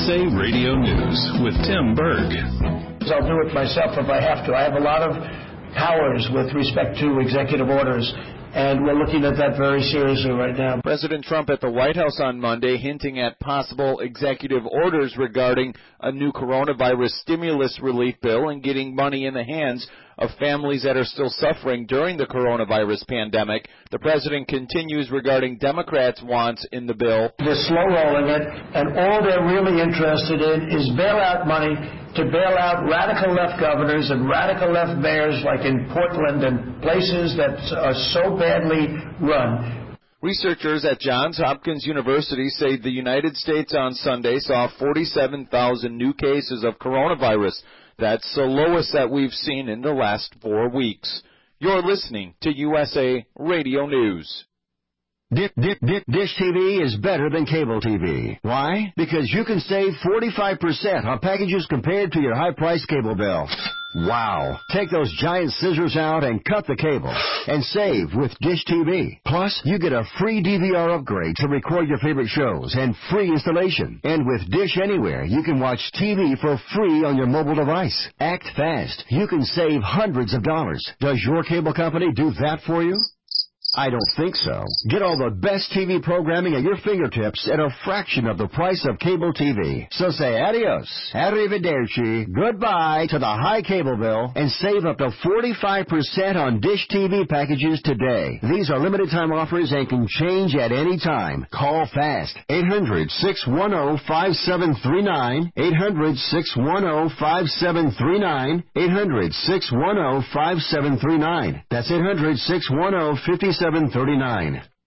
USA Radio News with Tim Berg. I'll do it myself if I have to. I have a lot of powers with respect to executive orders, and we're looking at that very seriously right now. President Trump at the White House on Monday hinting at possible executive orders regarding a new coronavirus stimulus relief bill and getting money in the hands of families that are still suffering during the coronavirus pandemic. The president continues regarding Democrats' wants in the bill. They're slow-rolling it, and all they're really interested in is bailout money to bail out radical left governors and radical left mayors like in Portland and places that are so badly run. Researchers at Johns Hopkins University say the United States on Sunday saw 47,000 new cases of coronavirus. That's the lowest that we've seen in the last 4 weeks. You're listening to USA Radio News. Dish TV is better than cable TV. Why? Because you can save 45% on packages compared to your high-priced cable bill. Wow. Take those giant scissors out and cut the cable and save with Dish TV. Plus, you get a free DVR upgrade to record your favorite shows and free installation. And with Dish Anywhere, you can watch TV for free on your mobile device. Act fast. You can save hundreds of dollars. Does your cable company do that for you? I don't think so. Get all the best TV programming at your fingertips at a fraction of the price of cable TV. So say adios, arrivederci, goodbye to the high cable bill and save up to 45% on Dish TV packages today. These are limited time offers and can change at any time. Call fast. 800-610-5739. 800-610-5739. 800-610-5739. That's 800-610-5739.